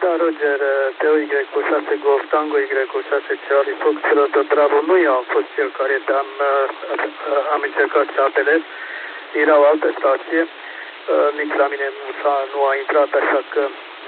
Da, Roger, Teo Y cu 6 Golf Tango Y cu 6 Charlie Fox Rotor Bravo. Nu eu am fost cel care am încercat să apelez. Era o altă stație. Nici la mine nu a intrat, așa că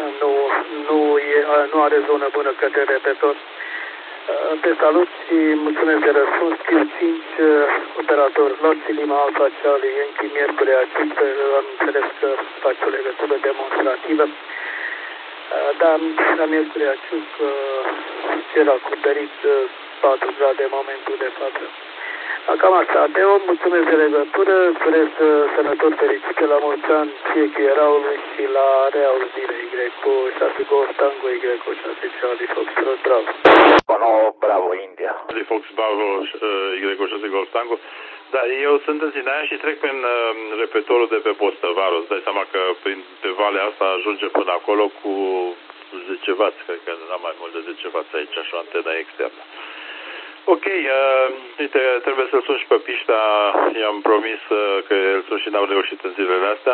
nu are zonă bună către repetor. Te salut și mulțumesc de răspuns. Q5, operator Loții Lima Alfa Charlie, Yankee Miercurea 15, am înțeles că faci o legătură demonstrativă. Da, la Miercurea Ciuc era acoperit 4 grade în momentul de față. Cam asta, Teo, mulțumesc de legătură, urez sănători fericite la mulți ani, fie că eraului și la reauzire Y cu 6 Golf Tango Y cu 6 Charlie Fox Bravo. Bravo, India. Charlie Fox Bravo Y cu 6 Golf Tango. Da, eu sunt în Sinaia și trec prin repetorul de pe postă, Varo. Îți dai seama că pe valea asta ajunge până acolo cu 10 W, cred că n-am mai mult de 10 W aici, așa, antena externă. Ok, uite, trebuie să-l sun și pe Pișta, i-am promis că îl sun și n-am reușit în zilele astea.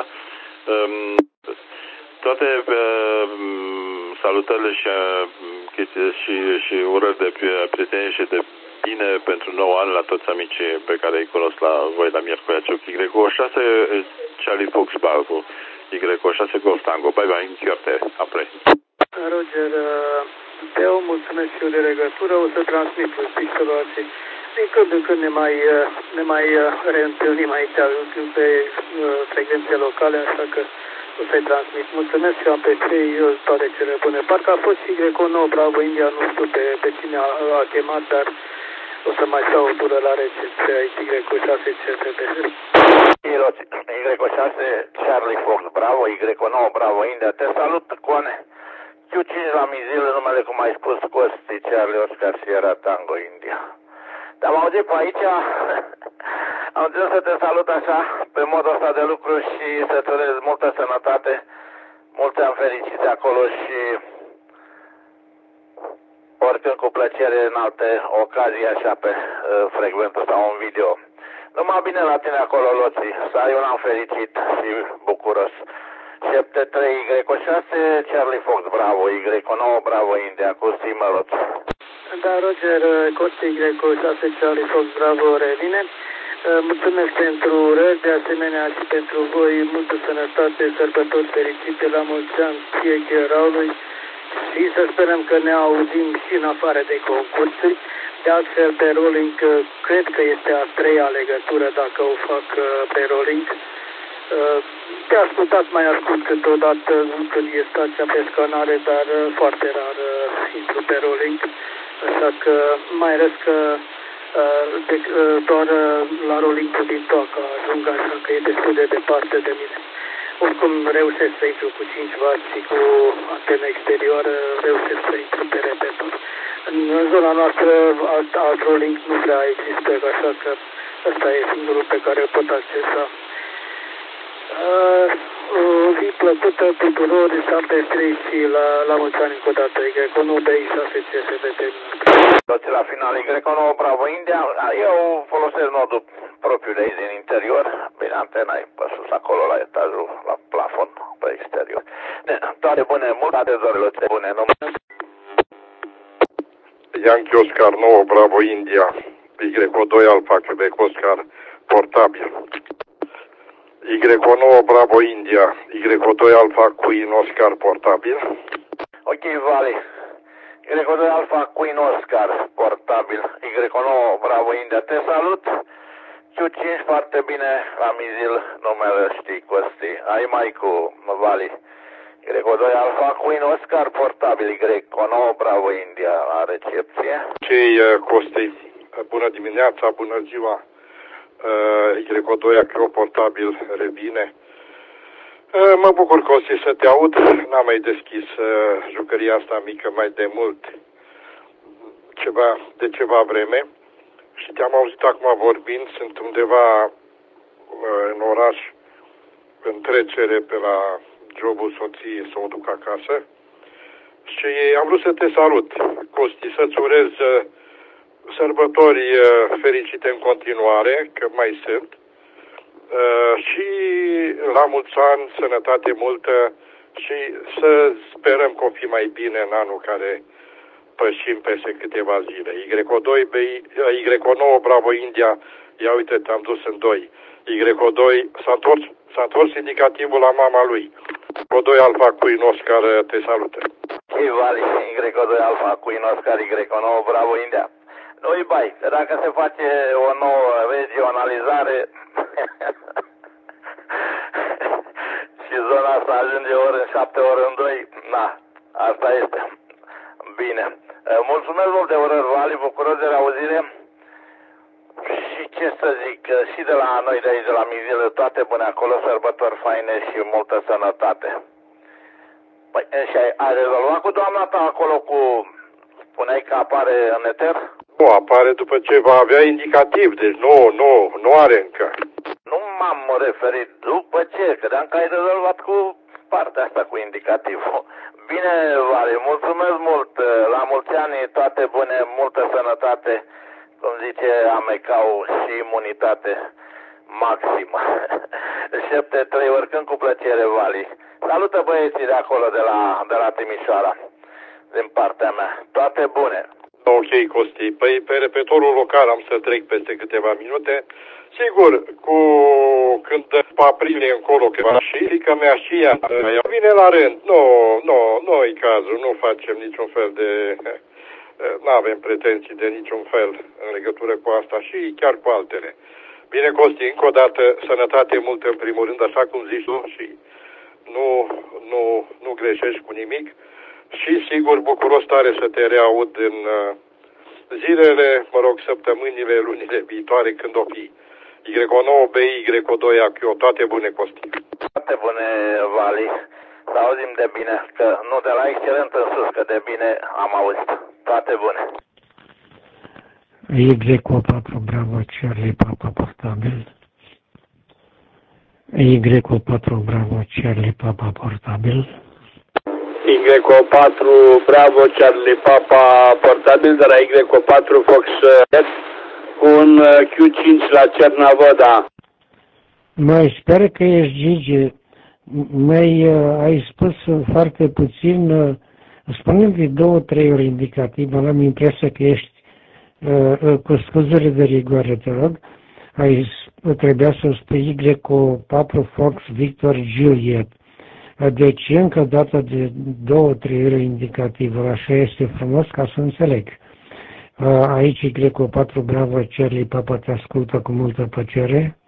Toate salutările și urări de prietenie și de bine pentru 9 ani la toți amicii pe care îi cunosc la voi la Miercurea Ciuc. Y cu 6 Charlie Fox Bravo, Y cu 6 Golf Tango. Bye bye, închiorte, apre. Roger, Teo, mulțumesc și eu de legătură, o să transmit pixelul și din când în când ne mai reîntâlnim aici pe frecvențe locale, așa că o să-i transmit. Mulțumesc și am pe cei toate cele bune. Parcă a fost și Y9 Bravo India, nu știu pe cine a chemat, dar o să mai stau o tură la recepție aici Y cu 6 CTP. Y cu 6 Charlie Fox Bravo, Y9 Bravo India, te salut, Coane. Q5 la Mizil, numele cum ai spus, Costi, Charlie Oscar Sierra Tango India. Te-am auzit pe aici, am înțeles să te salut așa, pe modul ăsta de lucru și să-ți urez multă sănătate, mulți ani fericiți acolo și oricând cu plăcere în alte ocazii așa pe frecventul sau un video. Numai bine la tine acolo, Loții, să ai un an fericit și bucuros. 73 Y6 Charlie Fox Bravo, Y9 Bravo India, cu stimă, Loții. Da, Roger, Costi Y cu 6 Charlie Fox Bravo revine. Mulțumesc pentru urări, de asemenea și pentru voi, multă sănătate, sărbători fericite, la mulți ani, fie Gheraului și să sperăm că ne auzim și în afară de concursuri. De altfel, pe rolling, cred că este a 3-a legătură dacă o fac pe rolling. Te ascultat, mai ascult câteodată când e stația pe scanare, dar foarte rar intru pe rolling. Așa că mai ales că doar la rolling-ul din Toaca ajung, așa că e destul de departe de mine. Oricum reușesc să intru cu 5 W și cu antenă exterioară reușesc să intru pe repetor. În zona noastră alt rolling nu prea există, așa că ăsta e singurul pe care îl pot accesa. O zi plăcută tuturor, 73 și la mulți ani încă o dată, Y9 BI6C se vede. Toți la final, Y9 Bravo India, eu folosesc nodul propriu de aici din interior, bine, antena e pe sus acolo la etajul, la plafon, pe exterior. Toate bune, multe zorile bune, nu? Yankee Oscar 9 Bravo India, Y2 Alpha Quebec Oscar portabil. Y9 Bravo India, Y2 Alpha Queen Oscar portabil. Ok, Vale. Y2 Alpha Queen Oscar portabil. Y9 Bravo India, te salut. Q5 foarte bine la Mizil, numele știi, Costi. Ai mai cu Vali. Y2 Alpha Queen Oscar portabil. Y9 Bravo India la recepție. Cei Costi, bună dimineața, bună ziua. Y2 Acro portabil revine. Mă bucur, Costi, să te aud. N-am mai deschis jucăria asta mică mai de mult, de ceva vreme. Și te-am auzit acum vorbind, sunt undeva în oraș, în trecere pe la jobul soției să o duc acasă. Și am vrut să te salut, Costi, să-ți urez sărbători fericite în continuare, că mai sunt, și la mulți ani, sănătate multă și să sperăm că o fi mai bine în anul care pășim peste câteva zile. Y9 Bravo India, ia uite, te-am dus în 2. Y2 s-a întors indicativul la mama lui. Y2 Alfa Queen Oscar te salută. Vali, Y2 Alfa Queen Oscar, Y9 Bravo India. Nu-i bai, că dacă se face o nouă regionalizare și zona asta ajunge ori în 7, ori în 2, na, asta este. Bine. Mulțumesc mult de urări, Vali, bucuros de reauzire. Și ce să zic, și de la noi de aici, de la Mizile, toate bune acolo, sărbători faine și multă sănătate. Păi, și ai rezolvat cu doamna ta acolo cu... Spuneai că apare în eter? Nu, apare după ce va avea indicativ, deci nu are încă. Nu m-am referit după ce, credeam că ai rezolvat cu partea asta, cu indicativul. Bine, Vali, mulțumesc mult, la mulți ani, toate bune, multă sănătate, cum zice Amecau, și imunitate maximă. 7-3, oricând cu plăcere, Vali. Salută băieții de acolo, de la Timișoara, din partea mea. Toate bune. Ok, Costi. Păi pe repetorul local am să trec peste câteva minute. Sigur, când după aprilie încolo că va și că mea și ea vine la rând. Nu-i cazul, nu facem niciun fel de... Nu avem pretenții de niciun fel în legătură cu asta și chiar cu altele. Bine, Costi, încă o dată, sănătate multă în primul rând, așa cum zici tu, și nu greșești cu nimic. Și sigur, bucuros tare să te reaud în zilele, săptămânile, lunile viitoare, când o fi. Y9B, Y2 Achio, toate bune, Costi. Toate bune, Vali. Să auzim de bine, că nu de la excelent în sus, că de bine am auzit. Toate bune. Y4 Bravo Charlie Papa portabil. Y4 Bravo Charlie Papa portabil. Y4 Bravo Charlie Papa portabil de la Y4 Fox cu un Q5 la Cernavoda. Mai sper că ești Gigi. Ai spus foarte puțin, spunând-i 2-3 ori indicativ, am impresia că ești cu scuzuri de rigoare, te rog. Trebuia să spui Y4 Fox Victor Juliet. Deci încă dată de 2-3 ori indicativul, așa este frumos ca să înțeleg. Aici Y4 Bravo Charlie Papa te ascultă cu multă plăcere.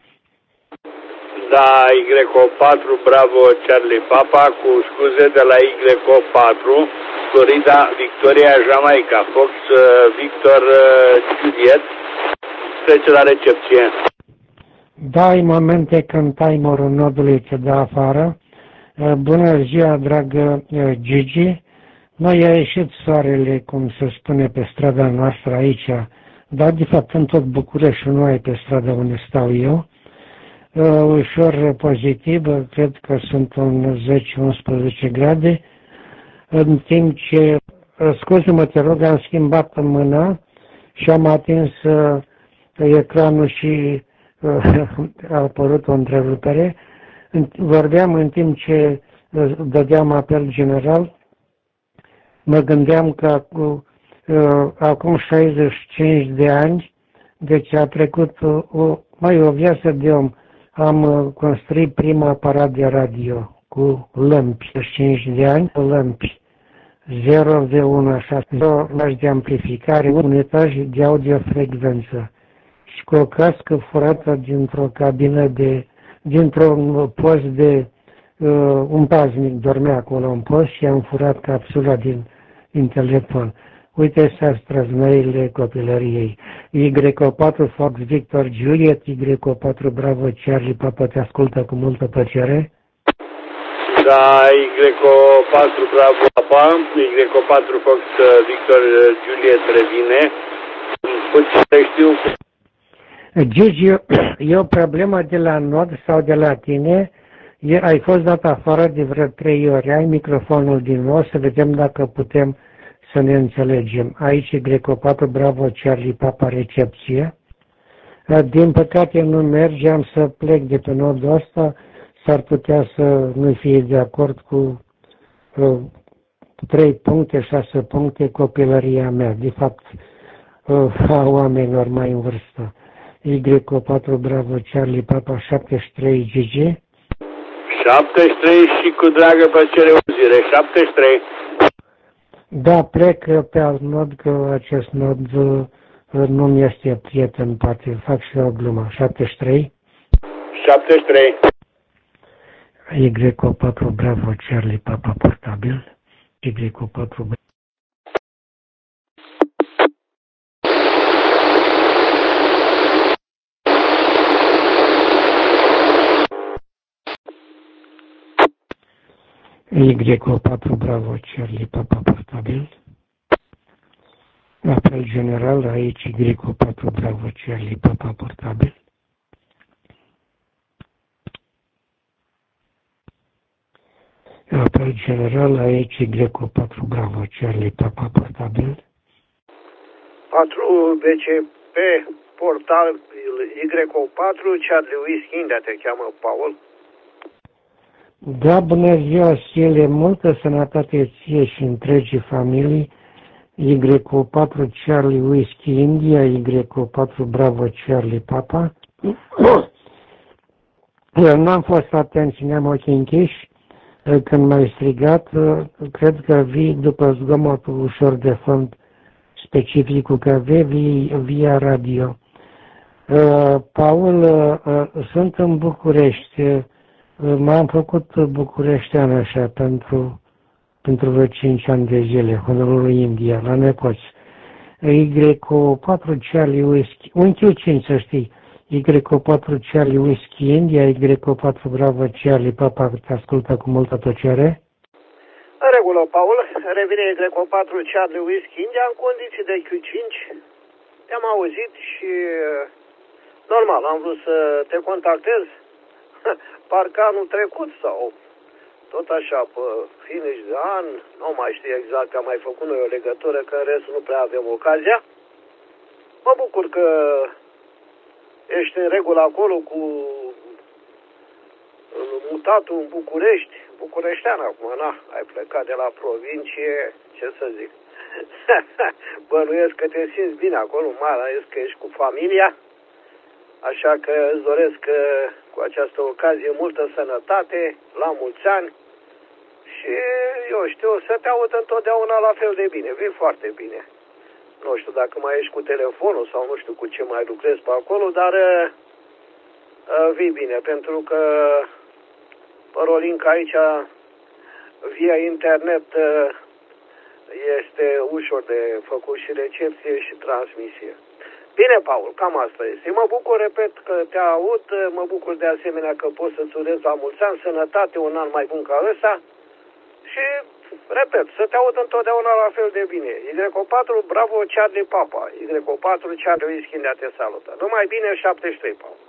Da, Y4 Bravo Charlie Papa cu scuze de la Y4 Florida Victoria Jamaica Fox Victor Juliet trece la recepție. Da, în momente când timerul nodului te dă afară. Bună ziua, dragă Gigi. Noi a ieșit soarele, cum se spune, pe strada noastră aici, dar de fapt în tot București, nu ai pe strada unde stau eu. Ușor pozitiv, cred că sunt în 10-11 grade, în timp ce, scuze-mă, te rog, am schimbat mâna și am atins ecranul și a apărut o întrerupere. Vorbeam în timp ce dădeam apel general, mă gândeam că acum 65 de ani, deci a trecut o viață de om, am construit prima aparat de radio cu lămpi, 5 de ani, lămpi, 0V1, așa, 0 de amplificare, un etaj de audiofrecvență și cu o cască furată dintr-o cabină dintr-un post de un paznic dormea acolo în post și am furat capsula din telefon. Uite să străznoile copilăriei. Y4 Fox Victor Juliet, Y4 Bravo Charlie Papa te ascultă cu multă plăcere. Da, Y4 Bravo Papa, Y4 Fox Victor Juliet revine. Puțin știu. Gigi, e o problemă de la nod sau de la tine? Ai fost dat afară de vreo 3 ori. Ai microfonul din nou să vedem dacă putem să ne înțelegem. Aici Y4 Bravo Charlie Papa recepție. Din păcate nu merge, am să plec de pe nodul ăsta. S-ar putea să nu fie de acord cu 3 puncte, 6 puncte, copilăria mea. De fapt, a oamenilor mai în vârstă. Y4 Bravo Charlie Papa 73 Gigi. 73 și cu dragă plăcere o zile, 73. Da, plec pe alt nod, că acest nod nu-mi este prieten, poate fac și o glumă. 73. 73. Y4 Bravo Charlie Papa portabil. Y4 Bravo. Y4 Bravo Charlie Papa portabil. Apel general, aici Y4 Bravo Charlie Papa portabil. Apel general, aici Y4 Bravo Charlie Papa portabil. 4 BCP portabil Y4 Charlie Whisky India, te cheamă Paul. Da, bună ziua, Sile, multă sănătate ție și întregii familii. Y4 Charlie Whisky India, Y4 Bravo Charlie Papa. Eu n-am fost atent și ne-am ochii închiși când m-ai strigat. Cred că vii după zgomotul ușor de fond specificul că vii via radio. Paul, sunt în București. M-am făcut bucureștean așa pentru vreo 5 ani de zile, Honorul India, la nepoți. Y4 Charlie Whisky, unchiul 5 să știi, Y4 Charlie Whisky India, Y4 Bravo Charlie Papa, te ascultă cu multă tăcere. În regulă, Paul, revine Y4 Charlie Whisky India în condiții de Q5. Te-am auzit și normal, am vrut să te contactez. Parcă anul trecut sau tot așa, pe finish de an, nu mai știu exact că am mai făcut noi o legătură, că în rest nu prea avem ocazia. Mă bucur că ești în regulă acolo cu mutatul în București, bucureștean acum, na, ai plecat de la provincie, ce să zic. Bănuiesc că te simți bine acolo, mai ales că ești cu familia. Așa că îți doresc cu această ocazie multă sănătate, la mulți ani și, eu știu, să te aud întotdeauna la fel de bine, vii foarte bine. Nu știu dacă mai ești cu telefonul sau nu știu cu ce mai lucrezi pe acolo, dar vii bine, pentru că Rolinca aici, via internet, este ușor de făcut și recepție și transmisie. Bine, Paul, cam asta este. Mă bucur, repet, că te aud, mă bucur de asemenea că pot să-ți urez la mulți ani, sănătate, un an mai bun ca ăsta și, repet, să te aud întotdeauna la fel de bine. Y4 Bravo Charlie Papa, Y4 Charlie Whisky India te salută. Numai bine, 73, Paul.